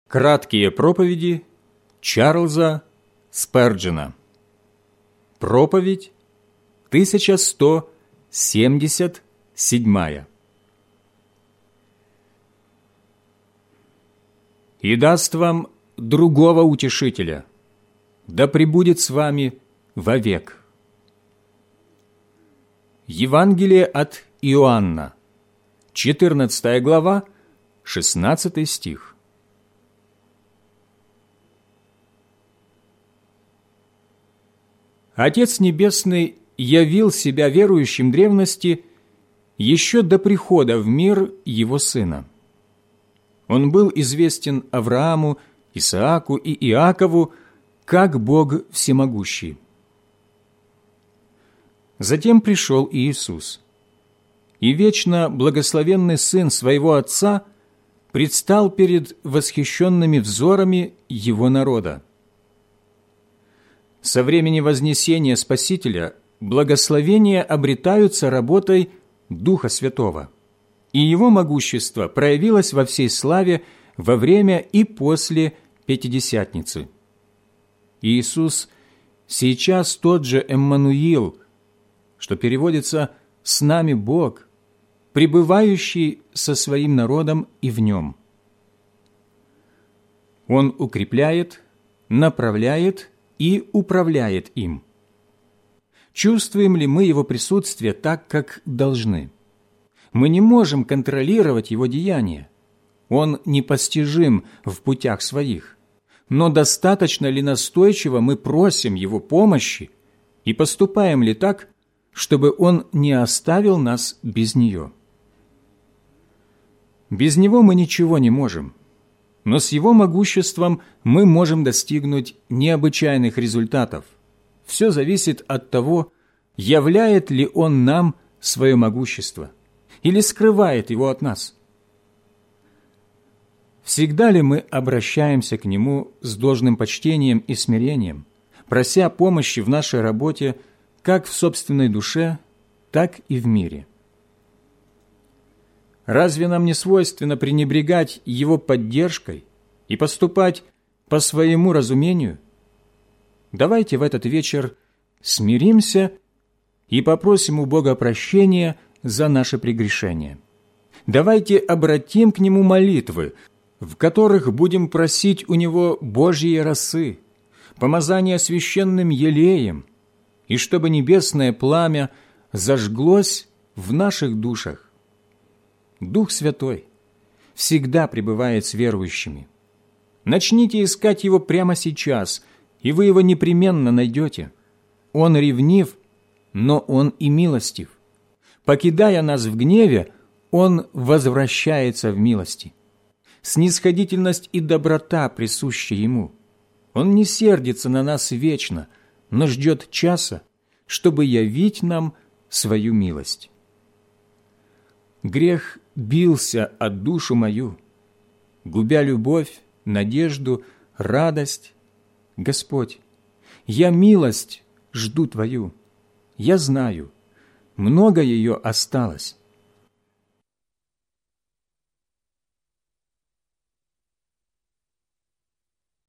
Краткие проповеди Чарльза Сперджена. Проповедь 1177. «И даст вам другого утешителя, да пребудет с вами вовек». Евангелие от Иоанна, 14 глава, 16 стих. Отец Небесный явил себя верующим древности еще до прихода в мир Его Сына. Он был известен Аврааму, Исааку и Иакову как Бог всемогущий. Затем пришел Иисус, и вечно благословенный Сын своего Отца предстал перед восхищенными взорами Его народа. Со времени вознесения Спасителя благословения обретаются работой Духа Святого, и Его могущество проявилось во всей славе во время и после Пятидесятницы. Иисус сейчас тот же Эммануил, что переводится «с нами Бог», пребывающий со своим народом и в нем. Он укрепляет, направляет и управляет им. Чувствуем ли мы Его присутствие так, как должны? Мы не можем контролировать Его деяния. Он непостижим в путях своих. Но достаточно ли настойчиво мы просим Его помощи и поступаем ли так, чтобы Он не оставил нас без нее? Без Него мы ничего не можем. Но с Его могуществом мы можем достигнуть необычайных результатов. Все зависит от того, являет ли Он нам свое могущество или скрывает его от нас. Всегда ли мы обращаемся к Нему с должным почтением и смирением, прося помощи в нашей работе как в собственной душе, так и в мире? Разве нам не свойственно пренебрегать Его поддержкой и поступать по своему разумению? Давайте в этот вечер смиримся и попросим у Бога прощения за наши прегрешения. Давайте обратим к Нему молитвы, в которых будем просить у Него Божьей росы, помазания священным елеем, и чтобы небесное пламя зажглось в наших душах. Дух Святой всегда пребывает с верующими. Начните искать Его прямо сейчас, и вы Его непременно найдете. Он ревнив, но Он и милостив. Покидая нас в гневе, Он возвращается в милости. Снисходительность и доброта присущи Ему. Он не сердится на нас вечно, но ждет часа, чтобы явить нам свою милость. Грех бился о душу мою, губя любовь, надежду, радость. Господь, я милость жду Твою. Я знаю, много ее осталось,